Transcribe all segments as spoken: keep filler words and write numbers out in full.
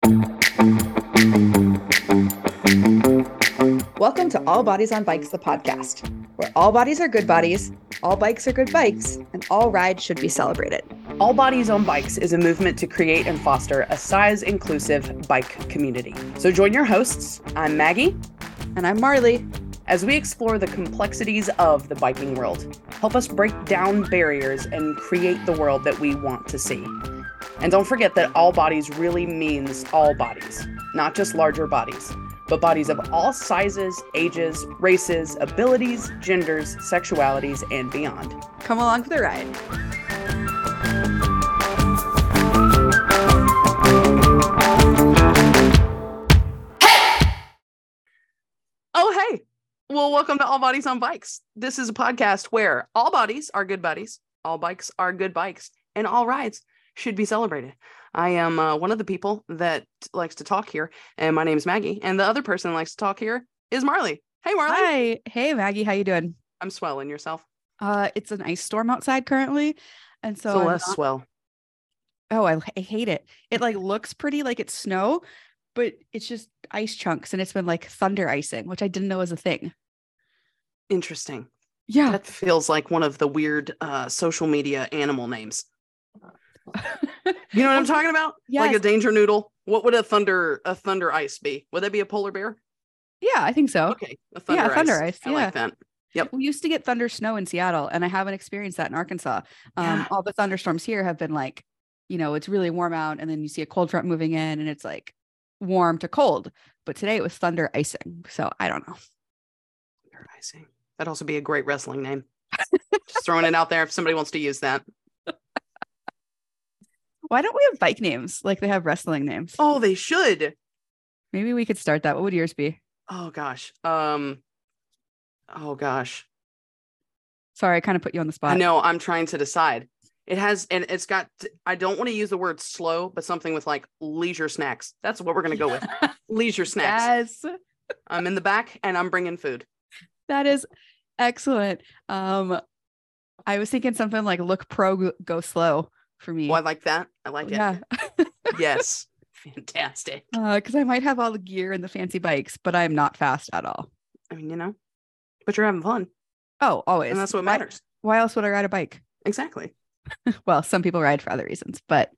Welcome to All Bodies on Bikes, the podcast, where all bodies are good bodies, all bikes are good bikes, and all rides should be celebrated. All Bodies on Bikes is a movement to create and foster a size-inclusive bike community. So join your hosts, I'm Maggie. And I'm Marley. As we explore the complexities of the biking world, help us break down barriers and create the world that we want to see. And don't forget that all bodies really means all bodies, not just larger bodies, but bodies of all sizes, ages, races, abilities, genders, sexualities, and beyond. Come along for the ride. Oh, hey. Well, welcome to All Bodies on Bikes. This is a podcast where all bodies are good buddies, all bikes are good bikes, and all rides should be celebrated. I am uh, one of the people that likes to talk here, and my name is Maggie, and the other person that likes to talk here is Marley. Hey, Marley. Hi. Hey, Maggie. How you doing? I'm swelling. Yourself? Uh, it's an ice storm outside currently, and so So I'm less not- swell. Oh, I, I hate it. It like looks pretty like it's snow, but it's just ice chunks, and it's been like thunder icing, which I didn't know was a thing. Interesting. Yeah. That feels like one of the weird uh, social media animal names. You know what I'm talking about? Yes. Like a danger noodle. What would a thunder a thunder ice be? Would that be a polar bear? Yeah, I think so. Okay, a thunder Yeah, ice. thunder ice, I yeah. like that. Yep. We used to get thunder snow in Seattle, and I haven't experienced that in Arkansas. Um, Yeah. All the thunderstorms here have been like, you know, it's really warm out, and then you see a cold front moving in, and it's like warm to cold. But today it was thunder icing, so I don't know. Thunder icing. That'd also be a great wrestling name. Just throwing it out there if somebody wants to use that. Why don't we have bike names like they have wrestling names? Oh, they should. Maybe we could start that. What would yours be? Oh gosh. Um. Oh gosh. Sorry, I kind of put you on the spot. I know. I'm trying to decide. It has, and it's got. I don't want to use the word slow, but something with like leisure snacks. That's what we're gonna go with. Leisure snacks. Yes, I'm in the back, and I'm bringing food. that is excellent. Um, I was thinking something like look pro, go- go slow for me. Oh, I like that. I like it. Yeah, Yes. Fantastic. because I might have all the gear and the fancy bikes, but I'm not fast at all. I mean, you know, but you're having fun, Oh, always. and that's what Why- matters. Why else would I ride a bike? Exactly. Well, some people ride for other reasons, but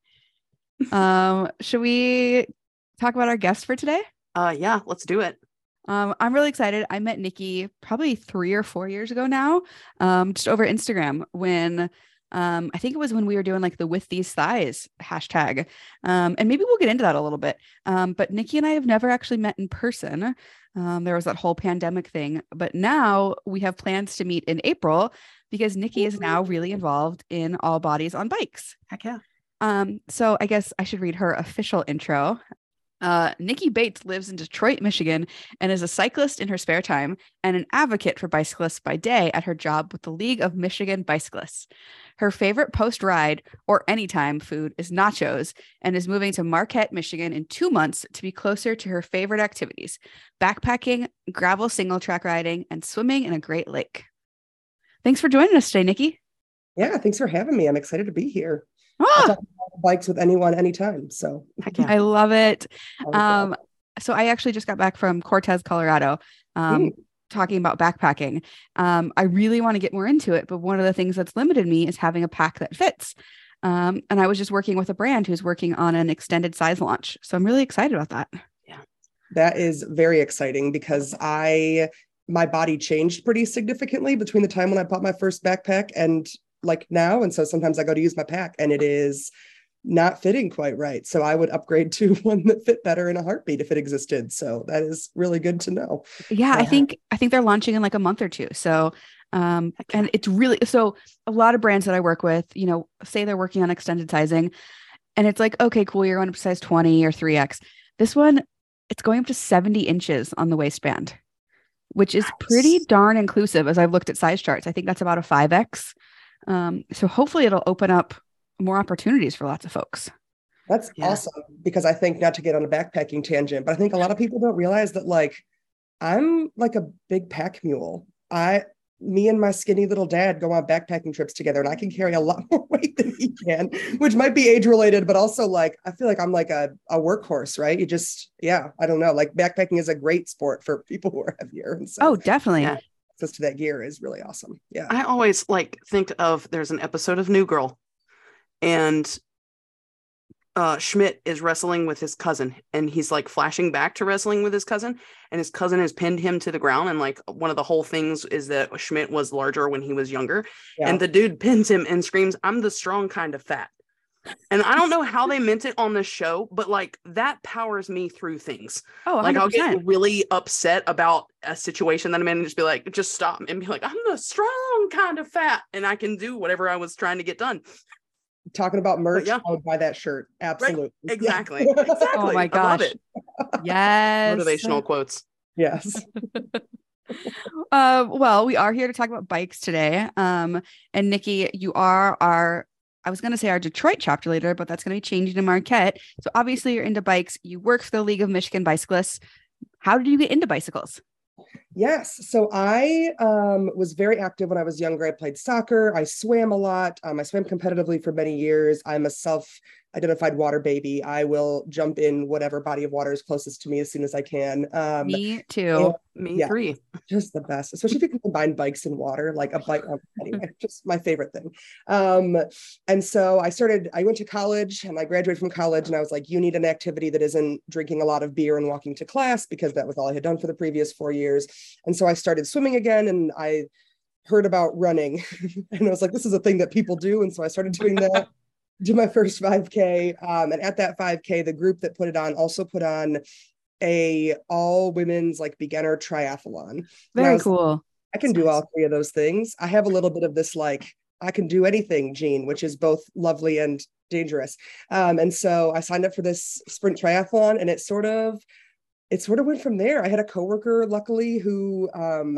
um, should we talk about our guest for today? Uh, yeah. Let's do it. Um, I'm really excited. I met Nikki probably three or four years ago now, um, just over Instagram when um, I think it was when we were doing like the with these thighs hashtag. Um, and maybe we'll get into that a little bit. Um, but Nikki and I have never actually met in person. Um, there was that whole pandemic thing, but now we have plans to meet in April because Nikki is now really involved in All Bodies on Bikes. Heck yeah. Um, so I guess I should read her official intro. Uh, Nikki Bates lives in Detroit, Michigan, and is a cyclist in her spare time and an advocate for bicyclists by day at her job with the League of Michigan Bicyclists. Her favorite post-ride or anytime food is nachos and is moving to Marquette, Michigan in two months to be closer to her favorite activities, backpacking, gravel single track riding, and swimming in a great lake. Thanks for joining us today, Nikki. Yeah, thanks for having me. I'm excited to be here. I'll Ah, talk about bikes with anyone, anytime. So Heck yeah. I love it. um, Um, so I actually just got back from Cortez, Colorado, um, Mm. talking about backpacking. Um, I really want to get more into it, but one of the things that's limited me is having a pack that fits. Um, and I was just working with a brand who's working on an extended size launch. So I'm really excited about that. that is very exciting because I my body changed pretty significantly between the time when I bought my first backpack and like now. And so sometimes I go to use my pack and it is not fitting quite right. So I would upgrade to one that fit better in a heartbeat if it existed. So that is really good to know. Yeah, I Uh, think I think they're launching in like a month or two. So um Heck yeah. and it's really so a lot of brands that I work with, you know, say they're working on extended sizing and it's like, okay, cool, you're going up to size twenty or three X. This one, it's going up to seventy inches on the waistband, which is pretty Nice. darn inclusive as I've looked at size charts. I think that's about a five X. Um, so hopefully it'll open up more opportunities for lots of folks. That's Yeah. awesome because I think, not to get on a backpacking tangent, but I think a lot of people don't realize that like I'm like a big pack mule. I me and my skinny little dad go on backpacking trips together, and I can carry a lot more weight than he can, which might be age related, but also like, I feel like I'm like a, a workhorse, right? You just, yeah, I don't know. Like backpacking is a great sport for people who are heavier. And so Oh, definitely. Yeah. access to that gear is really awesome. Yeah. I always like think of, there's an episode of New Girl, and uh Schmidt is wrestling with his cousin, and he's like flashing back to wrestling with his cousin, and his cousin has pinned him to the ground, and like one of the whole things is that Schmidt was larger when he was younger. Yeah. And the dude pins him and screams, "I'm the strong kind of fat." And I don't know how they meant it on the show, but like that powers me through things. Oh, Like I'll one hundred percent. get really upset about a situation that I'm in and just be like, just stop and be like, "I'm the strong kind of fat," and I can do whatever I was trying to get done. Talking about merch, yeah. I would buy that shirt. Absolutely. Exactly. Yeah. Exactly. Oh my I love gosh. it. Yes. Motivational quotes. Yes. Uh, well, we are here to talk about bikes today. Um, and Nikki, you are our, I was going to say our Detroit chapter leader, but that's going to be changing to Marquette. So obviously you're into bikes. You work for the League of Michigan Bicyclists. How did you get into bicycles? Yes. So I um, was very active when I was younger. I played soccer. I swam a lot. Um, I swam competitively for many years. I'm a self-identified water baby. I will jump in whatever body of water is closest to me as soon as I can. Um, Me too. Me yeah. three. Just the best, especially if you can combine bikes and water, like a bike. Anyway, just my favorite thing. Um, and so I started, I went to college and I graduated from college, and I was like, you need an activity that isn't drinking a lot of beer and walking to class, because that was all I had done for the previous four years. And so I started swimming again, and I heard about running and I was like, this is a thing that people do. And so I started doing that. Did my first five K. Um, and at that five K, the group that put it on also put on a all women's like beginner triathlon. Very I was, cool. I can do all three of those things. I have a little bit of this like, I can do anything gene, which is both lovely and dangerous. Um, and so I signed up for this sprint triathlon, and it sort of, it sort of went from there. I had a coworker, luckily, who um,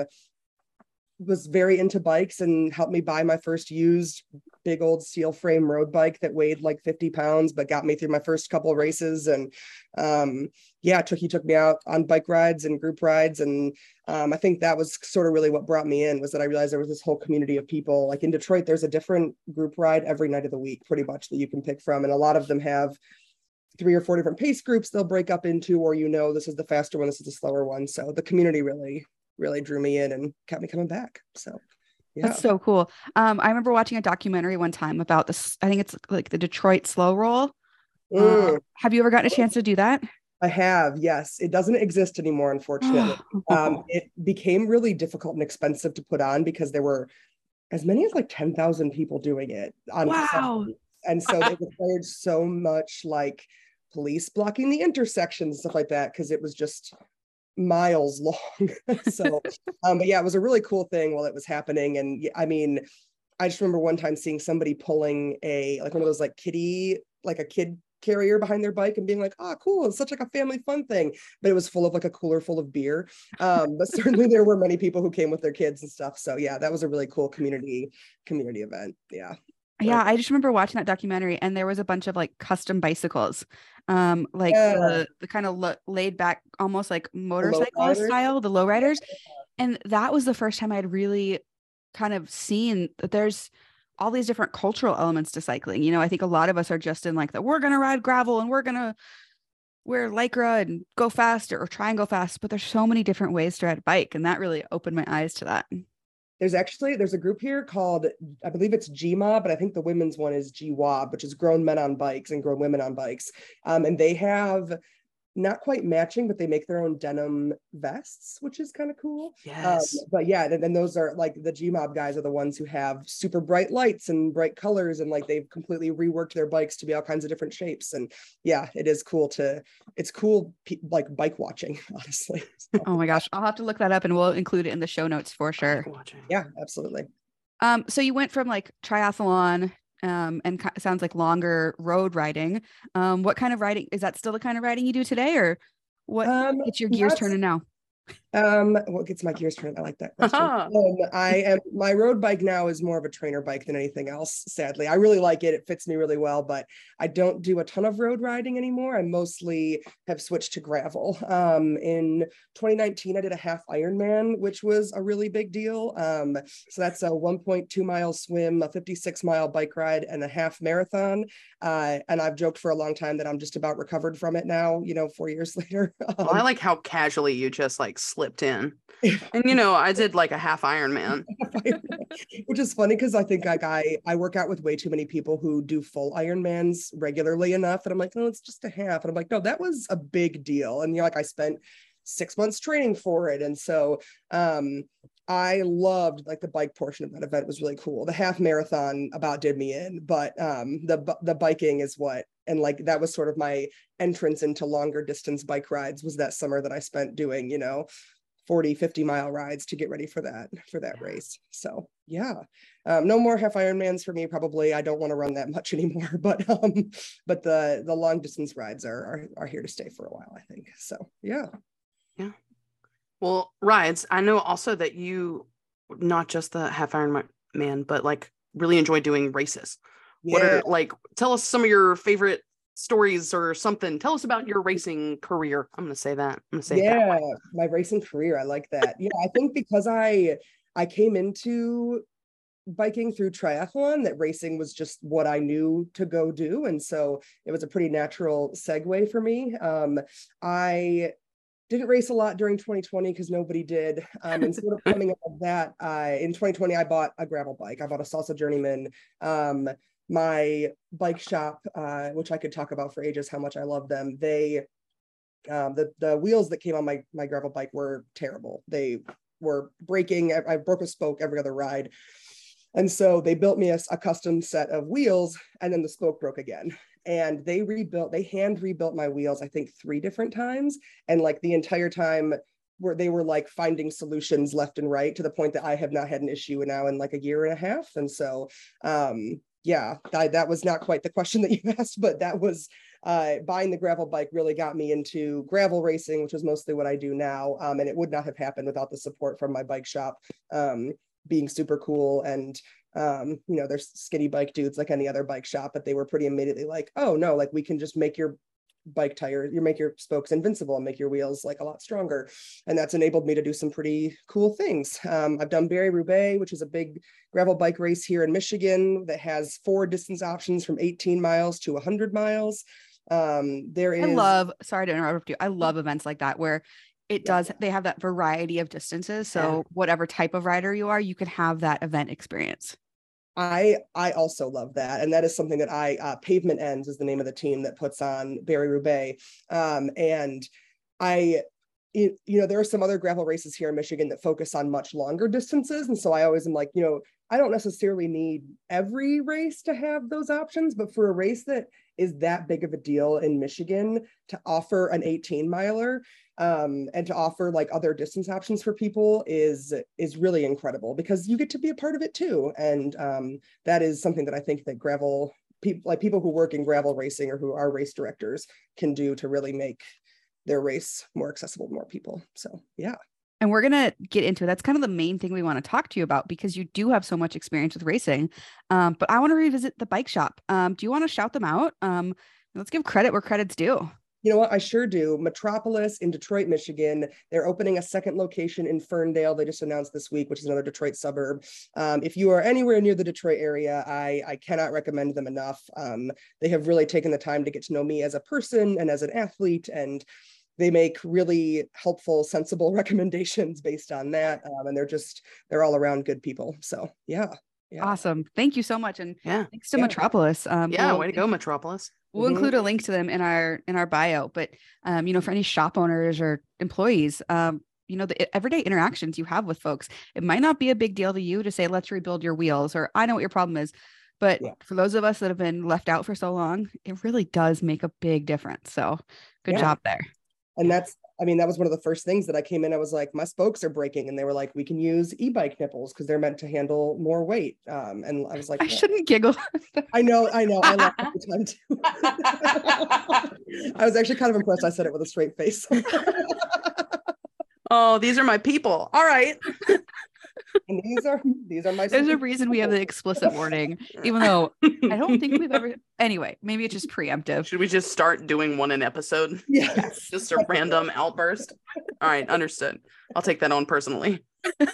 was very into bikes and helped me buy my first used big old steel frame road bike that weighed like fifty pounds, but got me through my first couple of races. And um, yeah, took, he took me out on bike rides and group rides. And um, I think that was sort of really what brought me in, was that I realized there was this whole community of people. Like in Detroit, there's a different group ride every night of the week, pretty much, that you can pick from. And a lot of them have three or four different pace groups they'll break up into, or, you know, this is the faster one, this is the slower one. So the community really, really drew me in and kept me coming back. So yeah. That's so cool. Um, I remember watching a documentary one time about this. I think it's like the Detroit Slow Roll. Mm. Uh, have you ever gotten a chance to do that? I have, yes. It doesn't exist anymore, unfortunately. um, it became really difficult and expensive to put on, because there were as many as like ten thousand people doing it on Wow. and so it required so much like police blocking the intersections, stuff like that, because it was just miles long. So um but yeah, it was a really cool thing while it was happening. And I mean, I just remember one time seeing somebody pulling a like one of those like kiddie, like a kid carrier behind their bike, and being like, oh cool, it's such like a family fun thing. But it was full of like a cooler full of beer. Um but certainly there were many people who came with their kids and stuff. So yeah, that was a really cool community community event. Yeah. Yeah, I just remember watching that documentary, and there was a bunch of like custom bicycles, um, like Yeah. the the kind of lo- laid back, almost like motorcycle lowriders? style, the lowriders. And that was the first time I'd really kind of seen that there's all these different cultural elements to cycling. You know, I think a lot of us are just in like the we're gonna ride gravel and we're gonna wear lycra and go fast, or try and go fast, but there's so many different ways to ride a bike, and that really opened my eyes to that. There's actually, there's a group here called, I believe it's G M O B, but I think the women's one is G W O B, which is Grown Men on Bikes and Grown Women on Bikes. Um, and they have not quite matching, but they make their own denim vests, which is kind of cool. Yes. Um, but yeah, and then those are like the G M O B guys are the ones who have super bright lights and bright colors, and like they've completely reworked their bikes to be all kinds of different shapes. And yeah, it is cool to, it's cool like bike watching, honestly. So, Oh my gosh, I'll have to look that up, and we'll include it in the show notes for sure. Watching. yeah, absolutely. Um, so you went from like triathlon, um, and ki- sounds like longer road riding. Um, what kind of riding is that? Still the kind of riding you do today, or what Um, gets your gears not- turning now? Um, what gets my gears turned? I like that question. um, I am my road bike now is more of a trainer bike than anything else. Sadly, I really like it. It fits me really well, but I don't do a ton of road riding anymore. I mostly have switched to gravel. Um, in twenty nineteen, I did a half Ironman, which was a really big deal. Um, so that's a one point two mile swim, a fifty-six mile bike ride, and a half marathon. Uh, and I've joked for a long time that I'm just about recovered from it now. You know, four years later. Um, well, I like how casually you just like slipped in. And you know, I did like a half Ironman. Which is funny because I think like I I work out with way too many people who do full Ironmans regularly enough, and I'm like, no, it's just a half, and I'm like, no, that was a big deal, and you're like, I spent six months training for it, and so um I loved like the bike portion of that event was really cool. The half marathon about did me in, but um the the biking is what, and like that was sort of my entrance into longer distance bike rides was that summer that I spent doing, you know, forty, fifty mile rides to get ready for that, for that race. So yeah, um, no more half Ironmans for me, probably. I don't want to run that much anymore, but um, but the the long distance rides are, are are here to stay for a while, I think. So yeah. Yeah. Well, rides, I know also that you, not just the half Ironman, but like really enjoy doing races. Yeah. What are like, tell us some of your favorite stories or something. Tell us about your racing career. I'm going to say that. I'm going to say yeah, that my racing career. I like that. Yeah, I think because I I came into biking through triathlon, that racing was just what I knew to go do, and so it was a pretty natural segue for me. Um, I didn't race a lot during twenty twenty because nobody did. Um, and sort of coming out of that, uh, in twenty twenty, I bought a gravel bike. I bought a Salsa Journeyman. Um, my bike shop, uh, which I could talk about for ages, how much I love them. They, um, the the wheels that came on my my gravel bike were terrible. They were breaking. I, I broke a spoke every other ride. And so they built me a, a custom set of wheels, and then the spoke broke again. And they rebuilt, they hand rebuilt my wheels, I think three different times. And like the entire time where they were like finding solutions left and right, to the point that I have not had an issue now in like a year and a half. And so, um, yeah, that, that was not quite the question that you asked, but that was uh, buying the gravel bike really got me into gravel racing, which is mostly what I do now. Um, and it would not have happened without the support from my bike shop um, being super cool. And um you know, there's skinny bike dudes like any other bike shop, but they were pretty immediately like, oh no, like we can just make your bike tire, you make your spokes invincible and make your wheels like a lot stronger. And that's enabled me to do some pretty cool things. um I've done Barry-Roubaix, which is a big gravel bike race here in Michigan that has four distance options from eighteen miles to one hundred miles. Um there is I love sorry to interrupt you I love events like that where it does, they have that variety of distances. So yeah, whatever type of rider you are, you can have that event experience. I I also love that. And that is something that I, uh, Pavement Ends is the name of the team that puts on Barry-Roubaix. Um, and I, it, you know, there are some other gravel races here in Michigan that focus on much longer distances. And so I always am like, you know, I don't necessarily need every race to have those options, but for a race that is that big of a deal in Michigan, to offer an eighteen miler um, and to offer like other distance options for people is, is really incredible, because you get to be a part of it too. And um, that is something that I think that gravel people, like people who work in gravel racing or who are race directors, can do to really make their race more accessible to more people. So yeah. And we're going to get into it. That's kind of the main thing we want to talk to you about, because you do have so much experience with racing. Um, but I want to revisit the bike shop. Um, do you want to shout them out? Um, let's give credit where credit's due. You know what? I sure do. Metropolis in Detroit, Michigan. They're opening a second location in Ferndale. They just announced this week, which is another Detroit suburb. Um, if you are anywhere near the Detroit area, I, I cannot recommend them enough. Um, they have really taken the time to get to know me as a person and as an athlete, and they make really helpful, sensible recommendations based on that. Um, and they're just, they're all around good people. So yeah. yeah. Awesome. Thank you so much. And yeah, thanks to yeah. Metropolis. Um, yeah. we'll, way to go, Metropolis. We'll mm-hmm. include a link to them in our, in our bio, but um, you know, for any shop owners or employees, um, you know, the everyday interactions you have with folks, it might not be a big deal to you to say, let's rebuild your wheels, or I know what your problem is. But yeah. for those of us that have been left out for so long, it really does make a big difference. So good yeah. job there. And that's, I mean, that was one of the first things that I came in. I was like, my spokes are breaking. And they were like, we can use e-bike nipples because they're meant to handle more weight. Um, and I was like, I yeah. shouldn't giggle. I know, I know. I laugh all the time too. I was actually kind of impressed. I said it with a straight face. Oh, these are my people. All right. And these are these are my There's a reason we have the explicit warning, even though I don't think we've ever. Anyway, maybe it's just preemptive. Should we just start doing one an episode? Yes. Just a random outburst. All right, understood. I'll take that on personally.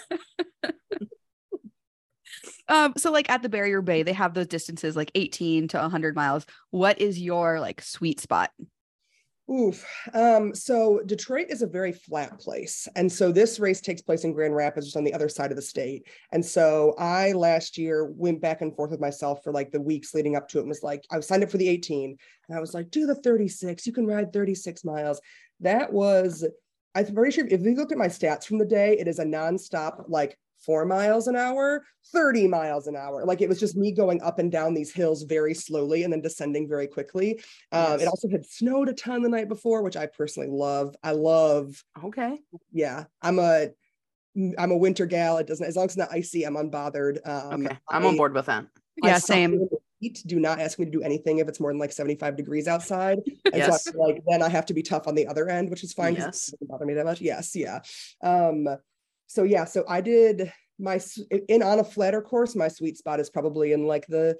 Um, so like at the Barrier Bay, they have those distances like eighteen to one hundred miles. What is your like sweet spot? Oof. Um, so Detroit is a very flat place. And so this race takes place in Grand Rapids, just on the other side of the state. And so I last year went back and forth with myself for like the weeks leading up to it and was like, I signed up for the eighteen and I was like, do the thirty-six, you can ride thirty-six miles. That was, I'm pretty sure if you look at my stats from the day, it is a nonstop, like four miles an hour, thirty miles an hour. Like it was just me going up and down these hills very slowly and then descending very quickly. Um, Yes. It also had snowed a ton the night before, which I personally love. I love, Okay. yeah, I'm a, I'm a winter gal. It doesn't, as long as it's not icy, I'm unbothered. Um, Okay. I'm on I- board with that. I Yeah, suck same. in the heat. Do not ask me to do anything if it's more than like seventy-five degrees outside. And Yes. so I feel like then I have to be tough on the other end, which is fine. 'Cause Yes. It doesn't bother me that much. Yes. Yeah. Um, so yeah, so I did my, s- in on a flatter course, my sweet spot is probably in like the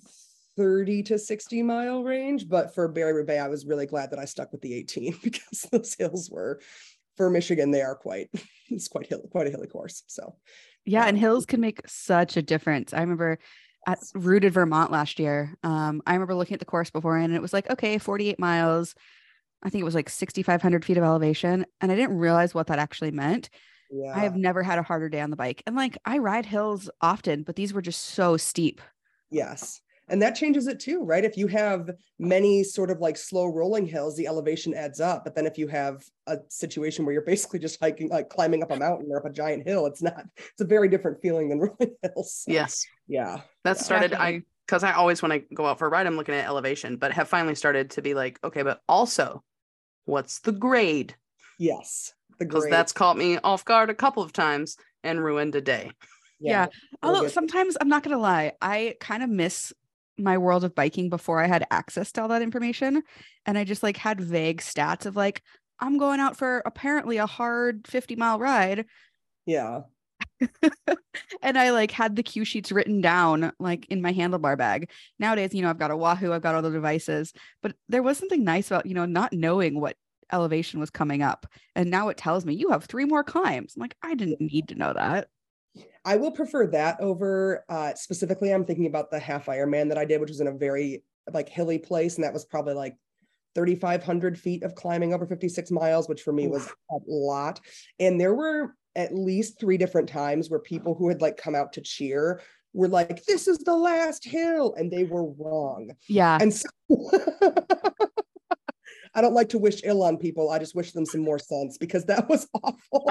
thirty to sixty mile range. But for Barrier Bay, I was really glad that I stuck with the eighteen because those hills were, for Michigan, they are quite, it's quite hill, quite a hilly course. So Yeah, and Um, hills can make such a difference. I remember at Rooted Vermont last year. Um, I remember looking at the course beforehand and it was like, okay, forty-eight miles. I think it was like sixty-five hundred feet of elevation. And I didn't realize what that actually meant. yeah. I have never had a harder day on the bike. And like I ride hills often, but these were just so steep. Yes. And that changes it too, right? If you have many sort of like slow rolling hills, the elevation adds up. But then if you have a situation where you're basically just hiking, like climbing up a mountain or up a giant hill, it's not, it's a very different feeling than rolling hills. So, Yes. yeah. That Yeah. started, I, Definitely. because I always, when I go out for a ride, I'm looking at elevation, but have finally started to be like, okay, but also, what's the grade? Yes. The Because grade. that's caught me off guard a couple of times and ruined a day. Yeah. We'll Although get- sometimes I'm not going to lie, I kind of miss my world of biking before I had access to all that information. And I just like had vague stats of like, I'm going out for apparently a hard fifty mile ride. Yeah. And I like had the cue sheets written down like in my handlebar bag. Nowadays, you know, I've got a Wahoo, I've got all the devices, but there was something nice about, you know, not knowing what elevation was coming up. And now it tells me you have three more climbs. I'm like, I didn't need to know that. I will prefer that over, uh, specifically, I'm thinking about the half Ironman that I did, which was in a very like hilly place. And that was probably like thirty-five hundred feet of climbing over fifty-six miles, which for me was a lot. And there were at least three different times where people who had like come out to cheer were like, this is the last hill. And they were wrong. Yeah. And so I don't like to wish ill on people. I just wish them some more sense because that was awful.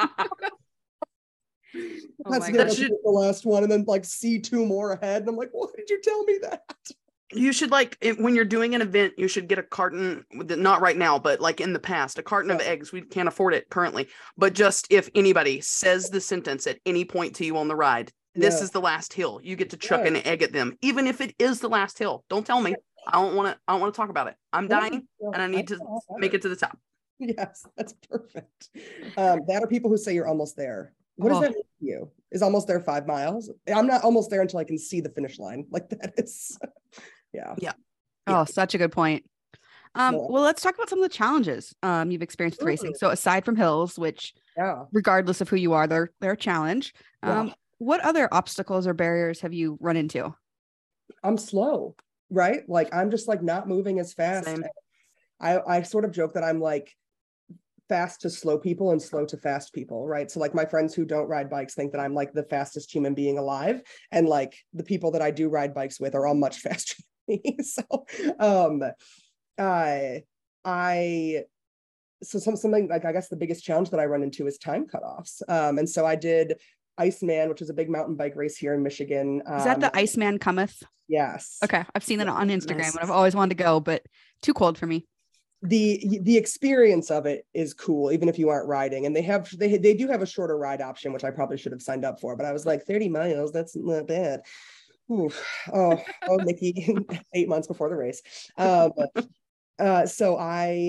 Oh That's my the, gosh. the last one, and then like see two more ahead, and I'm like, why did you tell me that? You should like it, when you're doing an event, you should get a carton, not right now, but like in the past, a carton of Yeah. eggs. We can't afford it currently, but just if anybody says the sentence at any point to you on the ride, this Yeah. is the last hill, you get to chuck Yeah. an egg at them, even if it is the last hill. Don't tell me. I don't want to. I don't want to talk about it. I'm dying, and I need to make it to the top. Yes, that's perfect. Um, that are people who say you're almost there. What does Oh. that mean to you? Is almost there five miles? I'm not almost there until I can see the finish line. Like that is, yeah. Yeah. Oh, such a good point. Um, Yeah. well, let's talk about some of the challenges um, you've experienced with racing. So aside from hills, which Yeah. regardless of who you are, they're they're a challenge. Yeah. Um, what other obstacles or barriers have you run into? I'm slow, right? Like I'm just like not moving as fast. Same. I, I sort of joke that I'm like fast to slow people and slow to fast people, right? So like my friends who don't ride bikes think that I'm like the fastest human being alive. And like the people that I do ride bikes with are all much faster than me. So um I I so some, something like I guess the biggest challenge that I run into is time cutoffs. Um and so I did Iceman, which is a big mountain bike race here in Michigan. Um, Is that the Iceman Cometh? Yes. Okay, I've seen that on Instagram Nice. and I've always wanted to go, but too cold for me. the the experience of it is cool even if you aren't riding, and they have they they do have a shorter ride option, which I probably should have signed up for, but I was like thirty miles, that's not bad. Oof. oh oh Nikki, eight months before the race. um uh so I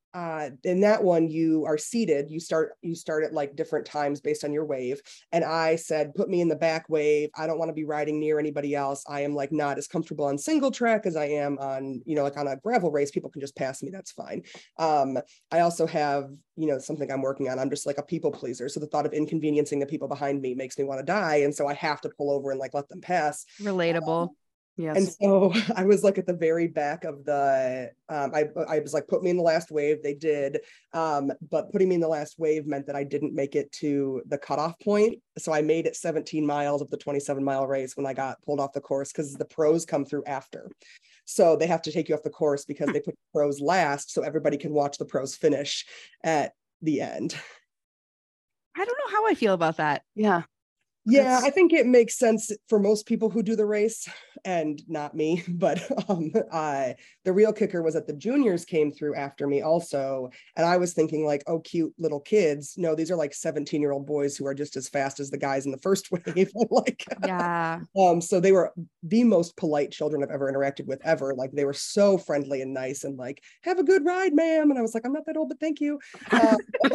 uh, in that one, you are seated. You start, you start at like different times based on your wave. And I said, put me in the back wave. I don't want to be riding near anybody else. I am like not as comfortable on single track as I am on, you know, like on a gravel race. People can just pass me. That's fine. Um, I also have, you know, something I'm working on. I'm just like a people pleaser. So the thought of inconveniencing the people behind me makes me want to die. And so I have to pull over and like let them pass. Relatable. Um, Yes. And so I was like at the very back of the, um, I, I was like, put me in the last wave. They did. Um, but putting me in the last wave meant that I didn't make it to the cutoff point. So I made it seventeen miles of the twenty-seven mile race when I got pulled off the course, because the pros come through after. So they have to take you off the course because they put the pros last so everybody can watch the pros finish at the end. I don't know how I feel about that. Yeah. Yeah, That's- I think it makes sense for most people who do the race and not me. But um, I, the real kicker was that the juniors came through after me also. And I was thinking like, oh, cute little kids. No, these are like seventeen year old boys who are just as fast as the guys in the first wave. like, Yeah. um, so they were the most polite children I've ever interacted with ever. Like they were so friendly and nice and like, have a good ride, ma'am. And I was like, I'm not that old, but thank you. Um,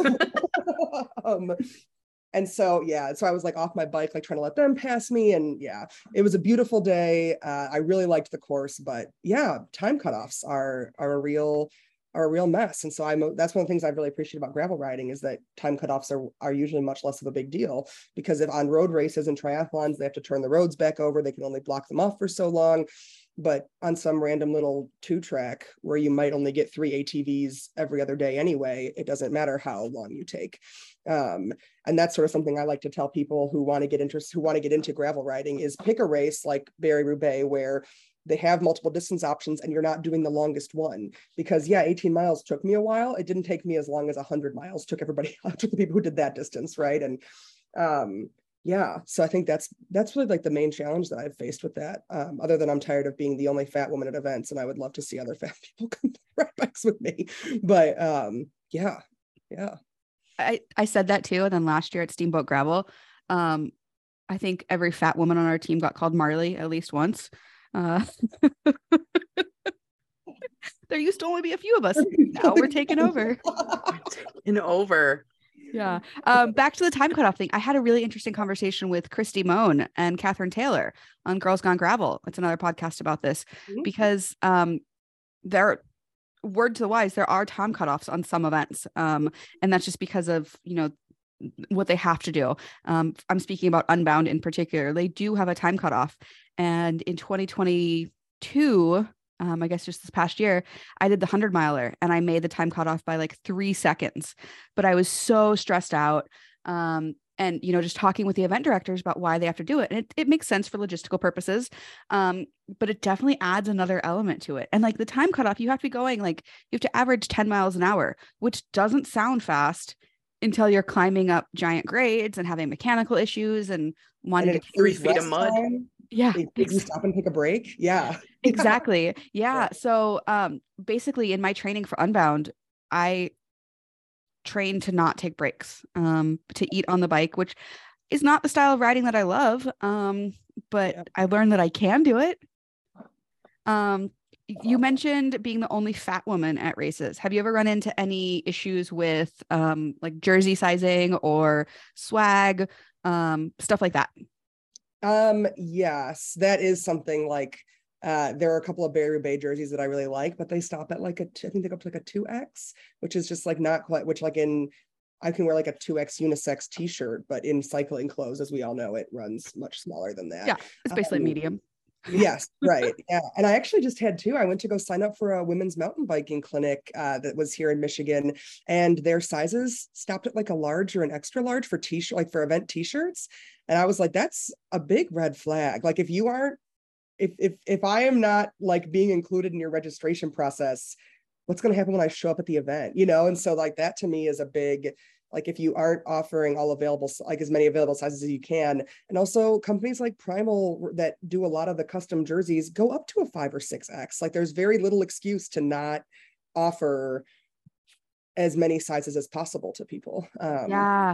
um, And so, yeah, so I was like off my bike, like trying to let them pass me. And yeah, it was a beautiful day. Uh, I really liked the course, but yeah, time cutoffs are, are a real, are a real mess. And so I'm, that's one of the things I really appreciate about gravel riding is that time cutoffs are, are usually much less of a big deal, because if on road races and triathlons, they have to turn the roads back over, they can only block them off for so long. But on some random little two track where you might only get three A T Vs every other day anyway, it doesn't matter how long you take. Um, and that's sort of something I like to tell people who want to get interested, who want to get into gravel riding, is pick a race like Barry-Roubaix where they have multiple distance options and you're not doing the longest one. Because yeah, eighteen miles took me a while. It didn't take me as long as one hundred miles took everybody, took the people who did that distance, right? And um, yeah, so I think that's that's really like the main challenge that I've faced with that. Um, other than I'm tired of being the only fat woman at events, and I would love to see other fat people come ride bikes with me. But um, yeah, yeah. I, I said that too. And then last year at Steamboat Gravel, um, I think every fat woman on our team got called Marley at least once. Uh, there used to only be a few of us. Now we're taking over. taking over. Yeah. Um, back to the time cutoff thing. I had a really interesting conversation with Christy Moan and Catherine Taylor on Girls Gone Gravel. It's another podcast about this, Mhm. because um, there, word to the wise, there are time cutoffs on some events. Um, and that's just because of, you know, what they have to do. Um, I'm speaking about Unbound in particular. They do have a time cutoff. And in twenty twenty-two, um, I guess just this past year, I did the hundred miler and I made the time cutoff by like three seconds, but I was so stressed out. Um, and, you know, just talking with the event directors about why they have to do it. And it, it makes sense for logistical purposes. Um, but it definitely adds another element to it. And like the time cutoff, you have to be going, like you have to average ten miles an hour, which doesn't sound fast until you're climbing up giant grades and having mechanical issues and wanting And to three feet of mud. Time, yeah, if you ex- stop and take a break. Yeah. exactly. Yeah. Yeah. So um, basically in my training for Unbound, I trained to not take breaks, um, to eat on the bike, which is not the style of riding that I love. Um, but Yeah. I learned that I can do it. Um, you mentioned being the only fat woman at races. Have you ever run into any issues with um, like jersey sizing or swag, um, stuff like that? Um, yes, that is something like uh there are a couple of Barry-Roubaix jerseys that I really like, but they stop at like a t- I think they go up to like a two X, which is just like not quite, which like in I can wear like a two X unisex t-shirt, but in cycling clothes, as we all know, it runs much smaller than that. Yeah, it's basically Um, medium. Yes, right. Yeah. And I actually just had two. I went to go sign up for a women's mountain biking clinic uh, that was here in Michigan, and their sizes stopped at like a large or an extra large for t-shirt, like for event t-shirts. And I was like, that's a big red flag. Like if you aren't, if if if I am not like being included in your registration process, what's going to happen when I show up at the event? You know? And so like that to me is a big, like if you aren't offering all available, like as many available sizes as you can. And also companies like Primal that do a lot of the custom jerseys go up to a five or six X. Like there's very little excuse to not offer as many sizes as possible to people. Um, Yeah.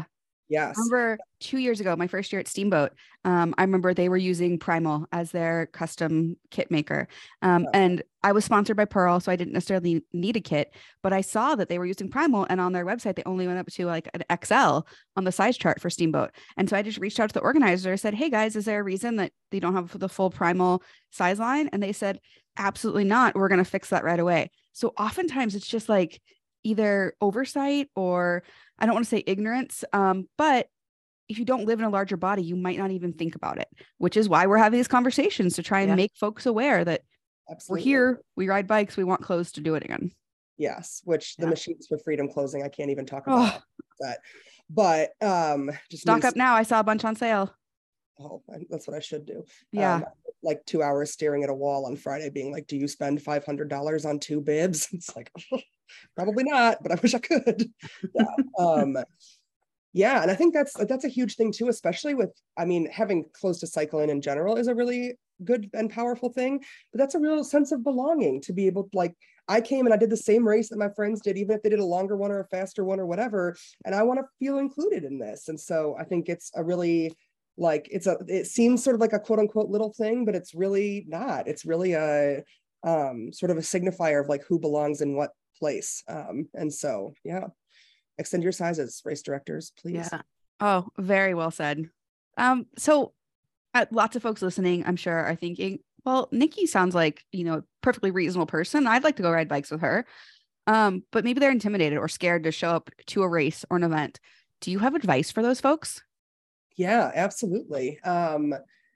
Yes. I remember two years ago, my first year at Steamboat, um, I remember they were using Primal as their custom kit maker. Um, and I was sponsored by Pearl, so I didn't necessarily need a kit, but I saw that they were using Primal, and on their website, they only went up to like an X L on the size chart for Steamboat. And so I just reached out to the organizer, said, hey guys, is there a reason that they don't have the full Primal size line? And they said, absolutely not. We're going to fix that right away. So oftentimes it's just like either oversight or I don't want to say ignorance, um, but if you don't live in a larger body, you might not even think about it, which is why we're having these conversations to try and Yeah. make folks aware that Absolutely. we're here, we ride bikes, we want clothes to do it again. Yes, which the Yeah. Machines for Freedom clothing, I can't even talk Oh. about that. But um, just Stock need up now. I saw a bunch on sale. Oh, I- that's what I should do. Yeah. Um, like two hours staring at a wall on Friday, being like, "Do you spend five hundred dollars on two bibs?" It's like, probably not, but I wish I could. Yeah. Um, yeah, and I think that's that's a huge thing too, especially with, I mean, having close to cycling in general is a really good and powerful thing. But that's a real sense of belonging to be able to, like, I came and I did the same race that my friends did, even if they did a longer one or a faster one or whatever, and I want to feel included in this. And so I think it's a really like it's a it seems sort of like a quote unquote little thing, but it's really not. It's really a um, sort of a signifier of like who belongs in what place. Um, and so yeah. Extend your sizes, race directors, please. Yeah. Oh, very well said. Um, so uh, lots of folks listening, I'm sure, are thinking, well, Nikki sounds like, you know, perfectly reasonable person. I'd like to go ride bikes with her. Um, but maybe they're intimidated or scared to show up to a race or an event. Do you have advice for those folks? Yeah, absolutely. Um,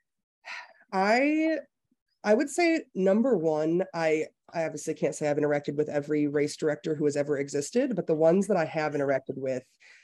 I I would say number one, I I obviously can't say I've interacted with every race director who has ever existed, but the ones that I have interacted with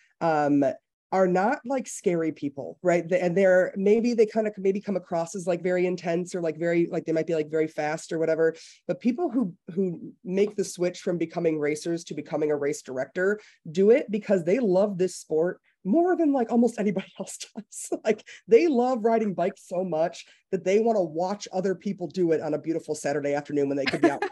um, are not like scary people, right? And they're maybe they kind of maybe come across as like very intense or like very like they might be like very fast or whatever. But people who who make the switch from becoming racers to becoming a race director do it because they love this sport more than like almost anybody else does. Like they love riding bikes so much that they want to watch other people do it on a beautiful Saturday afternoon when they could be out.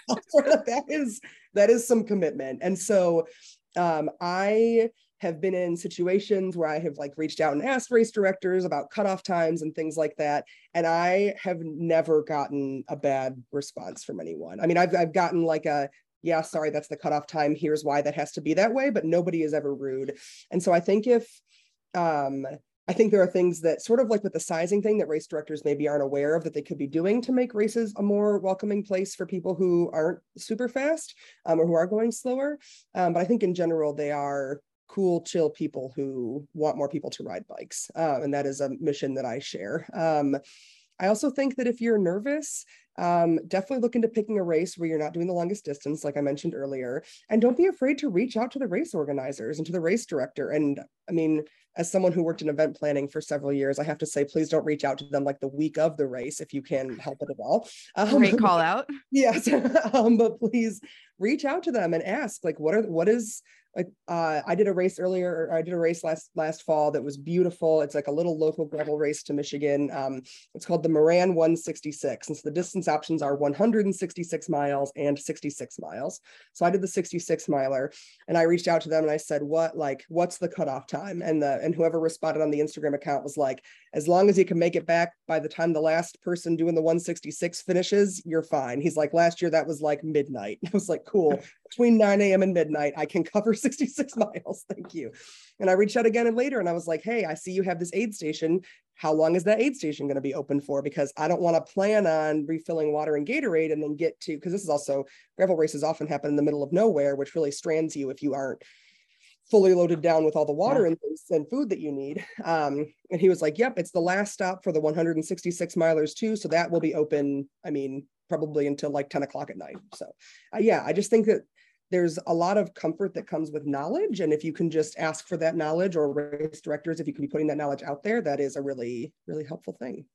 that is that is some commitment. And so um, I have been in situations where I have like reached out and asked race directors about cutoff times and things like that. And I have never gotten a bad response from anyone. I mean, I've, I've gotten like a, yeah, sorry, that's the cutoff time. Here's why that has to be that way, but nobody is ever rude. And so I think if, um, I think there are things that sort of like with the sizing thing that race directors maybe aren't aware of that they could be doing to make races a more welcoming place for people who aren't super fast um, or who are going slower. Um, but I think in general, they are cool, chill people who want more people to ride bikes. Um, and that is a mission that I share. Um, I also think that if you're nervous, um, definitely look into picking a race where you're not doing the longest distance, like I mentioned earlier, and don't be afraid to reach out to the race organizers and to the race director. And I mean, as someone who worked in event planning for several years, I have to say, please don't reach out to them like the week of the race if you can help it at all. Um, Great call out. Yes, um, but please reach out to them and ask, like, what are what is like? Uh, I did a race earlier. Or I did a race last last fall that was beautiful. It's like a little local gravel race to Michigan. Um, it's called the Moran one sixty-six, and so the distance options are one hundred sixty-six miles and sixty-six miles. So I did the sixty-six miler, and I reached out to them and I said, "What like what's the cutoff time?" And the and whoever responded on the Instagram account was like, "As long as you can make it back by the time the last person doing the one sixty-six finishes, you're fine." He's like, "Last year that was like midnight." I was like, "Cool, between nine a.m. and midnight, I can cover sixty-six miles. Thank you." And I reached out again and later and I was like, "Hey, I see you have this aid station. How long is that aid station going to be open for? Because I don't want to plan on refilling water and Gatorade and then get to," because this is also, gravel races often happen in the middle of nowhere, which really strands you if you aren't fully loaded down with all the water Yeah. and things and food that you need. Um, and he was like, "Yep, it's the last stop for the one hundred sixty-six milers too. So that will be open, I mean, probably until like ten o'clock at night." So uh, yeah, I just think that there's a lot of comfort that comes with knowledge. And if you can just ask for that knowledge, or race directors, if you can be putting that knowledge out there, that is a really, really helpful thing.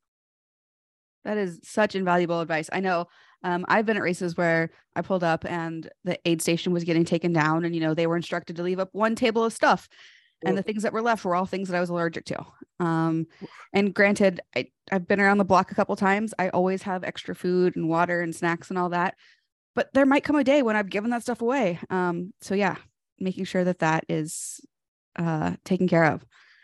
That is such invaluable advice. I know um, I've been at races where I pulled up and the aid station was getting taken down, and, you know, they were instructed to leave up one table of stuff. And the things that were left were all things that I was allergic to. Um, and granted, I, I've been around the block a couple times. I always have extra food and water and snacks and all that. But there might come a day when I've given that stuff away. Um, so yeah, making sure that that is uh, taken care of.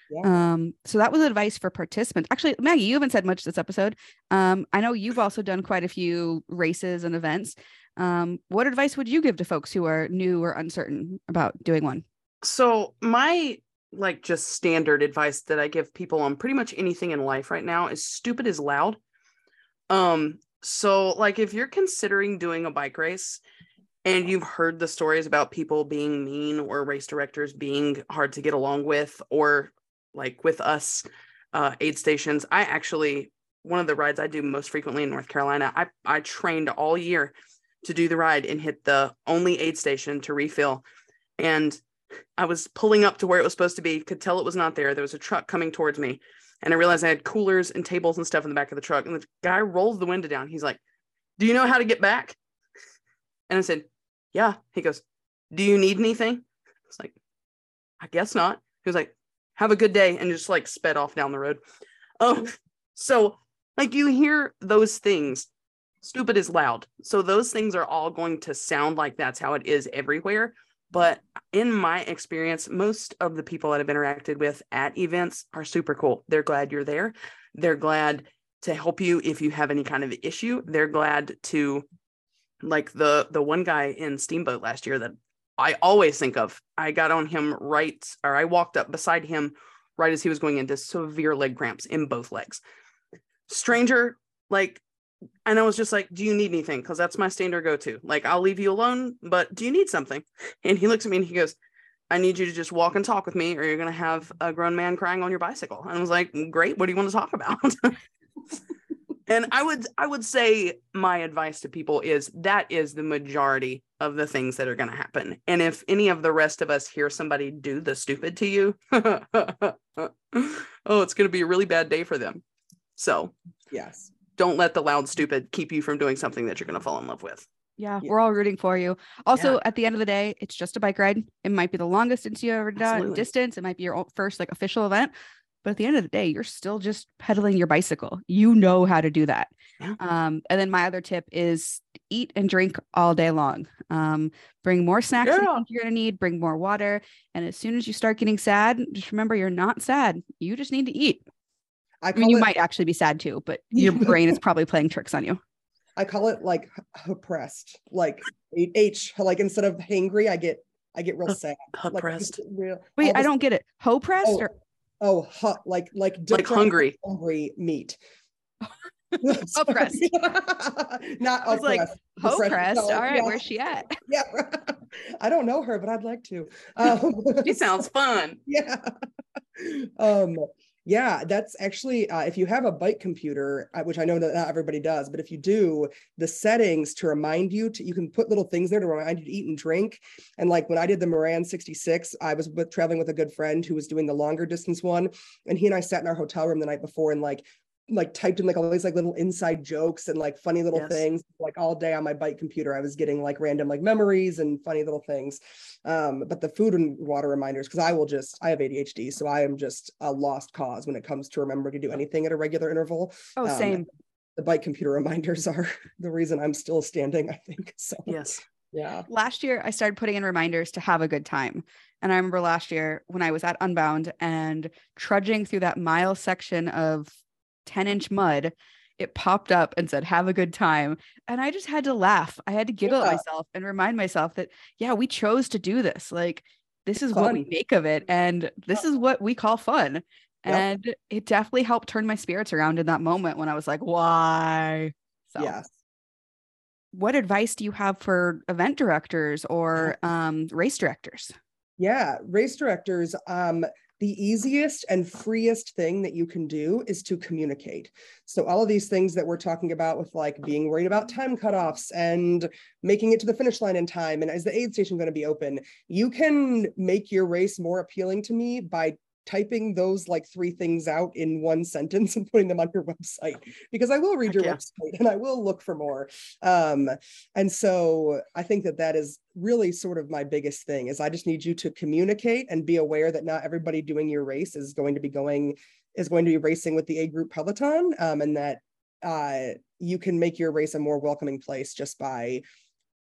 Yeah. Um, so that was advice for participants. Actually, Maggie, you haven't said much this episode. Um, I know you've also done quite a few races and events. Um, what advice would you give to folks who are new or uncertain about doing one? So my like just standard advice that I give people on pretty much anything in life right now is stupid is loud. Um, so like if you're considering doing a bike race and you've heard the stories about people being mean or race directors being hard to get along with, or like with us uh, aid stations, I actually, one of the rides I do most frequently in North Carolina, I, I trained all year to do the ride and hit the only aid station to refill. And I was pulling up to where it was supposed to be, could tell it was not there. There was a truck coming towards me. And I realized I had coolers and tables and stuff in the back of the truck. And the guy rolls the window down. He's like, "Do you know how to get back?" And I said, "Yeah." He goes, "Do you need anything?" I was like, "I guess not." He was like, "Have a good day," and just like sped off down the road. Um, so like you hear those things, stupid is loud. So those things are all going to sound like that's how it is everywhere. But in my experience, most of the people that I've interacted with at events are super cool. They're glad you're there. They're glad to help you if you have any kind of issue. They're glad to, like the the one guy in Steamboat last year that I always think of. I got on him right, or I walked up beside him right as he was going into severe leg cramps in both legs. Stranger, like, and I was just like, "Do you need anything?" Because that's my standard go-to. Like, I'll leave you alone, but do you need something? And he looks at me and he goes, "I need you to just walk and talk with me, or you're going to have a grown man crying on your bicycle." And I was like, "Great. What do you want to talk about?" And I would, I would say my advice to people is that is the majority of the things that are going to happen. And if any of the rest of us hear somebody do the stupid to you, oh, it's going to be a really bad day for them. So Yes. Don't let the loud stupid keep you from doing something that you're going to fall in love with. Yeah, Yeah. we're all rooting for you. Also, Yeah. at the end of the day, it's just a bike ride. It might be the longest distance you've ever done, Absolutely. distance. It might be your own first like official event. But at the end of the day, you're still just pedaling your bicycle. You know how to do that. Yeah. Um, and then my other tip is eat and drink all day long. Um, bring more snacks than you Yeah. think you're going to need, bring more water. And as soon as you start getting sad, just remember you're not sad. You just need to eat. I I call mean, you it, might actually be sad too, but your brain is probably playing tricks on you. I call it like oppressed, like H, like instead of hangry, I get, I get real sad. Like, Oppressed. real, Wait, all I this- don't get it. Ho pressed Oh, or oh, hu- like, like, Like depressed, hungry. hungry meat. Oppressed. Not I was like, oppressed. ho Depressed. pressed. No, All right, yeah. where's she at? Yeah. I don't know her, but I'd like to. Um, She sounds fun. yeah. Um, yeah, that's actually, uh, if you have a bike computer, uh, which I know that not everybody does, but if you do, the settings to remind you to, you can put little things there to remind you to eat and drink. And like when I did the Moran sixty-six, I was with traveling with a good friend who was doing the longer distance one. And he and I sat in our hotel room the night before and like, like typed in like all these like little inside jokes and like funny little Yes. things. Like all day on my bike computer, I was getting like random like memories and funny little things. Um, but the food and water reminders, because I will just, I have A D H D, so I am just a lost cause when it comes to remembering to do anything at a regular interval. Oh, Um, same. The bike computer reminders are the reason I'm still standing, I think. So Yes. yeah. Last year, I started putting in reminders to have a good time. And I remember last year when I was at Unbound and trudging through that mile section of ten inch mud, it popped up and said, "Have a good time." And I just had to laugh. I had to giggle Yeah. at myself and remind myself that, yeah, we chose to do this. Like, this is what we Fun. make of it. And this is what we call fun. And it definitely helped turn my spirits around in that moment when I was like, why? So Yes. what advice do you have for event directors or um, race directors? Yeah, race directors, um, the easiest and freest thing that you can do is to communicate. So all of these things that we're talking about with like being worried about time cutoffs and making it to the finish line in time, and is the aid station going to be open? You can make your race more appealing to me by typing those like three things out in one sentence and putting them on your website, because I will read Heck your yeah. website and I will look for more. Um, and so I think that that is really sort of my biggest thing is I just need you to communicate and be aware that not everybody doing your race is going to be going, is going to be racing with the A group Peloton, um, and that uh, you can make your race a more welcoming place just by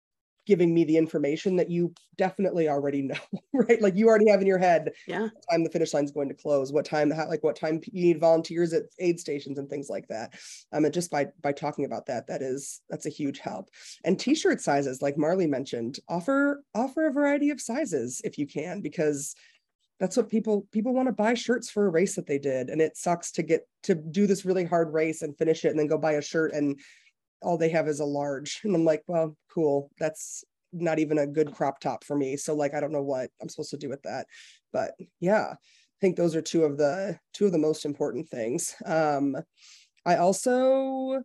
giving me the information that you definitely already know, right? Like you already have in your head, yeah, what time the finish line is going to close, what time, how, like what time you need volunteers at aid stations and things like that. Um, and just by by talking about that, that is that's a huge help. And t-shirt sizes, like Marley mentioned, offer offer a variety of sizes if you can, because that's what people people want to buy shirts for a race that they did, and it sucks to get to do this really hard race and finish it and then go buy a shirt and all they have is a large. And I'm like, well, cool. That's not even a good crop top for me. So like, I don't know what I'm supposed to do with that. But yeah, I think those are two of the two of the most important things. Um, I also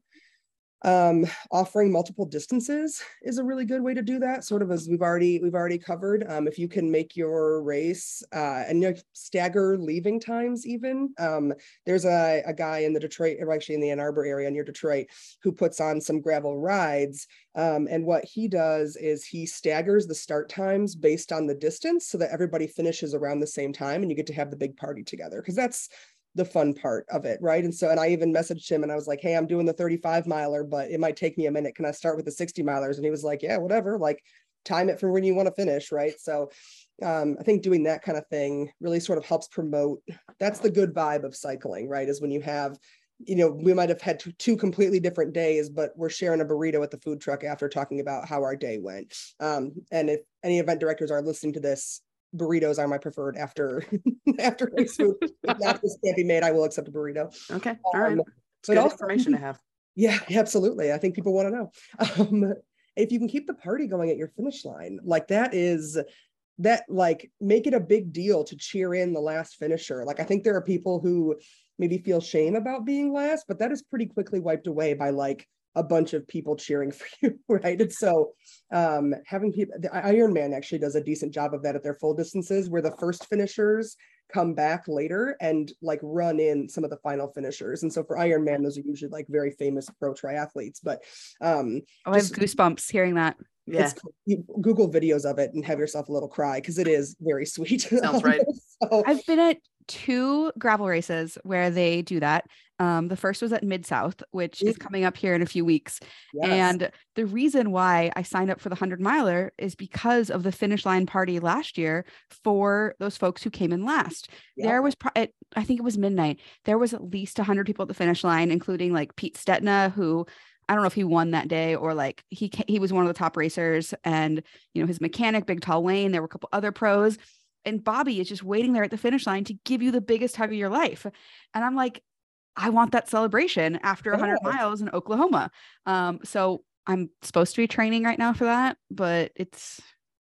um offering multiple distances is a really good way to do that, sort of as we've already we've already covered. Um if you can make your race uh and you know, stagger leaving times even. Um there's a, a guy in the Detroit, or actually in the Ann Arbor area near Detroit, who puts on some gravel rides, um and what he does is he staggers the start times based on the distance so that everybody finishes around the same time and you get to have the big party together, because that's the fun part of it, right? And so, and I even messaged him and I was like, hey, I'm doing the thirty-five miler, but it might take me a minute. Can I start with the sixty milers? And he was like, yeah, whatever, like time it for when you want to finish, right? So um, I think doing that kind of thing really sort of helps promote, that's the good vibe of cycling, right? Is when you have, you know, we might have had two, two completely different days, but we're sharing a burrito at the food truck after talking about how our day went. Um, and if any event directors are listening to this, burritos are my preferred after after race food. If not, this can't be made, I will accept a burrito. Okay, all right. Um, It's good also, information to have. Yeah, absolutely. I think people want to know. Um, if you can keep the party going at your finish line, like that is that like make it a big deal to cheer in the last finisher. Like I think there are people who maybe feel shame about being last, but that is pretty quickly wiped away by like a bunch of people cheering for you, right? And so um, having people, the Ironman actually does a decent job of that at their full distances, where the first finishers come back later and like run in some of the final finishers. And so for Ironman, those are usually like very famous pro triathletes, but um, Oh, I have goosebumps hearing that. Yeah, you Google videos of it and have yourself a little cry, because it is very sweet. sounds right. So, I've been at two gravel races where they do that. Um, the first was at Mid-South, which is coming up here in a few weeks. yes. And the reason why I signed up for the one hundred miler is because of the finish line party last year for those folks who came in last. Yeah. There was, pro- it, I think it was midnight. There was at least one hundred people at the finish line, including like Pete Stetna, who I don't know if he won that day or like he he was one of the top racers, and you know his mechanic, Big Tall Wayne. There were a couple other pros, and Bobby is just waiting there at the finish line to give you the biggest hug of your life. And I'm like, I want that celebration after one hundred Yes. miles in Oklahoma. Um, so I'm supposed to be training right now for that, but it's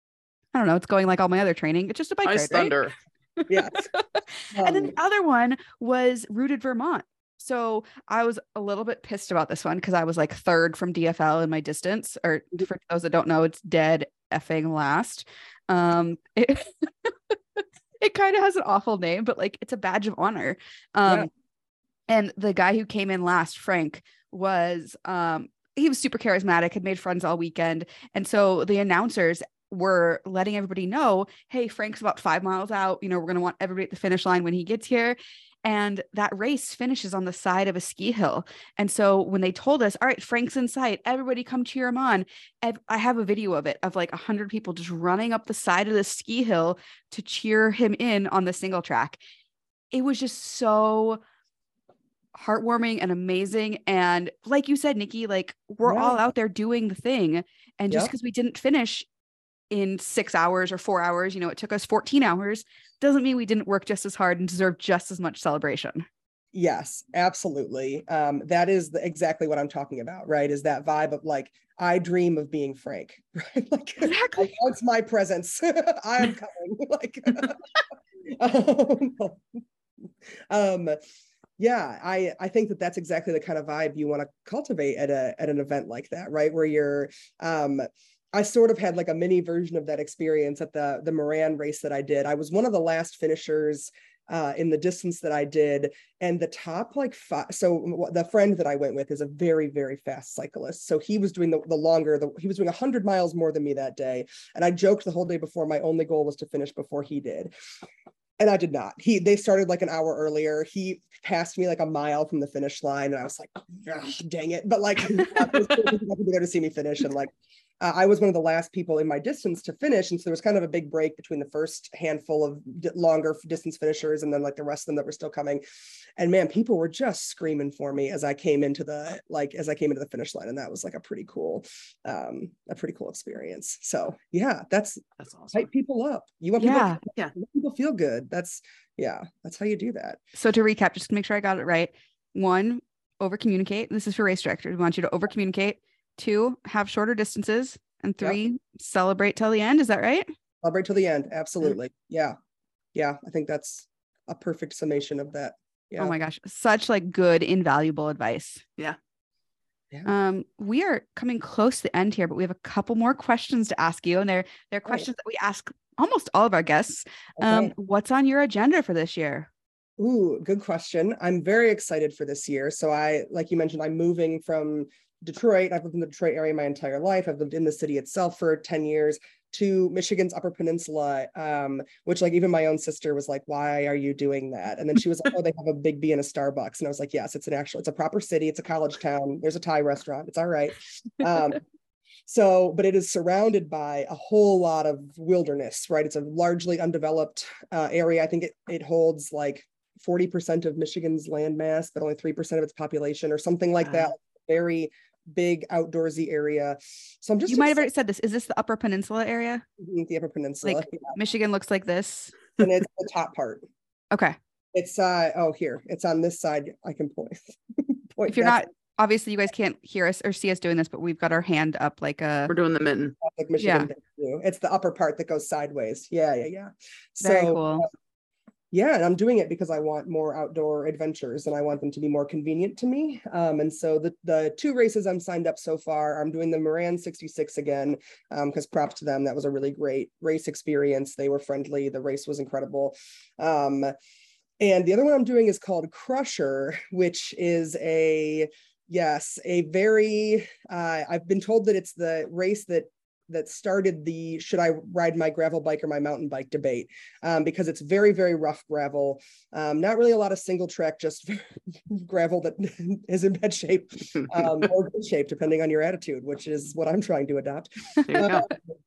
I don't know. It's going like all my other training. It's just a bike Ice ride, right? Thunder. Yes. And then Um, the other one was Rooted Vermont. So I was a little bit pissed about this one because I was like third from D F L in my distance, or for those that don't know, it's dead effing last. Um, it, it kind of has an awful name, but like it's a badge of honor. Um, Yeah. And the guy who came in last, Frank, was um, he was super charismatic, had made friends all weekend. And so the announcers were letting everybody know, hey, Frank's about five miles out. You know, we're going to want everybody at the finish line when he gets here. And that race finishes on the side of a ski hill. And so when they told us, all right, Frank's in sight, everybody come cheer him on. I have a video of it of like a hundred people just running up the side of the ski hill to cheer him in on the single track. It was just so heartwarming and amazing. And like you said, Nikki, like we're Yeah. all out there doing the thing. And just Yep. because we didn't finish in six hours or four hours, you know, it took us fourteen hours, doesn't mean we didn't work just as hard and deserve just as much celebration. Yes, absolutely. Um, that is the, exactly what I'm talking about, right? Is that vibe of like, I dream of being Frank, right? Like, Exactly. once my presence, I'm coming. Like, um, um, yeah, I I think that that's exactly the kind of vibe you want to cultivate at a at an event like that, right? Where you're, um, I sort of had like a mini version of that experience at the the Moran race that I did. I was one of the last finishers uh, in the distance that I did, and the top like five. So the friend that I went with is a very very fast cyclist. So he was doing the, the longer. The, he was doing one hundred miles more than me that day, and I joked the whole day before my only goal was to finish before he did. And I did not. He they started like an hour earlier. He passed me like a mile from the finish line, and I was like, dang it! But like, he was be there to see me finish, and like, uh, I was one of the last people in my distance to finish. And so there was kind of a big break between the first handful of d- longer distance finishers and then like the rest of them that were still coming. And man, people were just screaming for me as I came into the, like, as I came into the finish line. And that was like a pretty cool, um, a pretty cool experience. So yeah, that's, That's awesome. hype people up. You want Yeah. people, Yeah. you want people feel good. That's, yeah, that's how you do that. So to recap, just to make sure I got it right. One, over communicate. This is for race directors. We want you to over communicate. Two, have shorter distances. And three, yep. celebrate till the end. Is that right? Celebrate till the end. Absolutely. Yeah. Yeah. I think that's a perfect summation of that. Yeah. Oh my gosh. Such like good, invaluable advice. Yeah. Yeah. Um, we are coming close to the end here, but we have a couple more questions to ask you. And they're, they're questions that we ask almost all of our guests. Okay. Um, what's on your agenda for this year? Ooh, good question. I'm very excited for this year. So I, like you mentioned, I'm moving from Detroit. I've lived in the Detroit area my entire life. I've lived in the city itself for ten years to Michigan's Upper Peninsula, um, which like even my own sister was like, why are you doing that? And then she was like, oh, they have a Big B and a Starbucks. And I was like, yes, it's an actual, it's a proper city. It's a college town. There's a Thai restaurant. It's all right. Um, So, but it is surrounded by a whole lot of wilderness, right? It's a largely undeveloped uh, area. I think it, it holds like forty percent of Michigan's land mass, but only three percent of its population or something like that. Very big outdoorsy area. So I'm just You might have already said this. Is this the Upper Peninsula area? the Upper Peninsula. Like yeah. Michigan looks like this. And it's the top part. Okay. It's uh oh here. It's on this side. I can point. point If you're That's not, obviously you guys can't hear us or see us doing this, but we've got our hand up like a. We're doing the mitten. like Michigan. Yeah. It's the upper part that goes sideways. Yeah, yeah, yeah. Very so, cool. Uh, yeah, and I'm doing it because I want more outdoor adventures and I want them to be more convenient to me. Um, and so the, the two races I'm signed up so far, I'm doing the Moran sixty-six again, because um, props to them. That was a really great race experience. They were friendly. The race was incredible. Um, and the other one I'm doing is called Crusher, which is a, yes, a very, uh, I've been told that it's the race that that started the should I ride my gravel bike or my mountain bike debate, um, because it's very, very rough gravel. Um, not really a lot of single track, just gravel that is in bad shape um, or good shape, depending on your attitude, which is what I'm trying to adopt. Uh,